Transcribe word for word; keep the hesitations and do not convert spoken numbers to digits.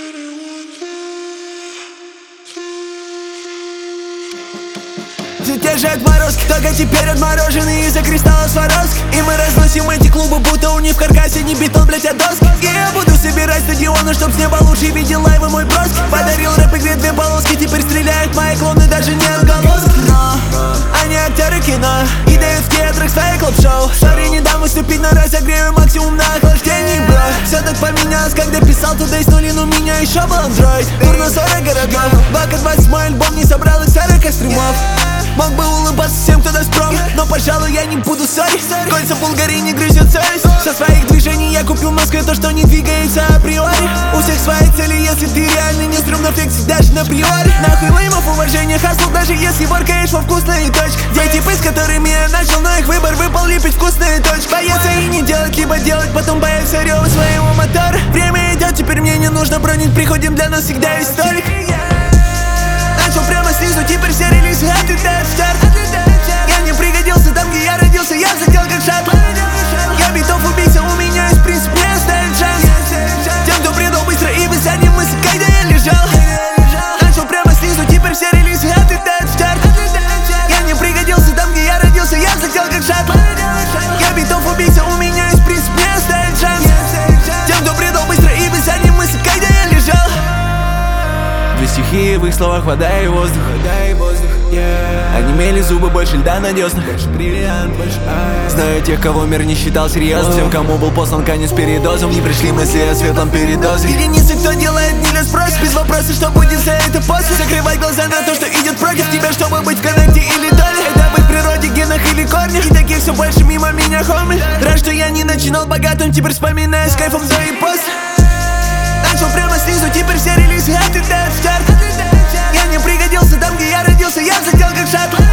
Все те же отморозки, только теперь отмороженные из-за кристалла Сваровски. И мы разносим эти клубы, будто у них в каркасе не бетон, блять, а доски. И я буду собирать стадионы, чтоб с неба лучше видел лайвы мой броски. Подарил рэп игре две полоски, теперь стреляют мои клоны даже не отголоски. Но они актеры кино и дают в театрах свои клуб-шоу. Сори, не дам выступить на разогреве, максимум на охлаждении, бро. Все так поменялось, когда писал туда из нулин, у меня еще был андроид. Тур на сорок городов, Бака двадцать мой альбом не собрал их сорока стримов. Мог бы улыбаться всем, кто даст пром, но, пожалуй, я не буду ссорить. Кольца Булгарии не грызет совесть. Со своих движений я купил в Москве то, что не двигается априори. У всех свои цели, если ты реально не стрёмно флексить даже на приори. Нахуй леймов, уважение, хасл, даже если воркаешь во вкусные точки. Те типы, с которыми я начал, но их выбор выпал лепить вкусные точки. Бояться и не делать, либо делать, потом бояться рёва своего мотора. Время идет, теперь мне не нужно бронить, приходим, для нас всегда есть столик. Начал прямо снизу, теперь все релизы отлетают в старт. Я не пригодился там, где я родился, я залетел как шаттл. Я битов убийца, у меня есть принцип, мне оставить шанс тем, кто предал быстро и без задней мысли, когда я лежал. Начал прямо снизу, теперь все релизы отлетают в старт. Я не пригодился там, где я родился, я залетел как шаттл. Я битов убийца, у меня есть принцип, мне оставить шанс тем, кто предал быстро и без задней мысли, когда я лежал. Две стихии, в их словах вода и воздух, вода и воздух, yeah. Онемели зубы, больше льда на деснах, больше бриллиант, больше айс. Знаю тех, кого мир не считал серьезным, всем, кому был послан конец передозом. Не пришли мысли о светлом передозе. Единицы, кто делает, не лез просит, без вопроса, что будет за это после. Закрывай глаза на то, что идет против тебя, чтобы быть в коннекте или доле. Это быть в природе, генах или корнях. И таких все больше мимо меня, хоми. Рад, что я не начинал богатым, теперь вспоминаю с кайфом за и после. Начал прямо снизу, теперь все релизы отлетают в старт. Я не пригодился там, где я родился, я залетел как шаттл.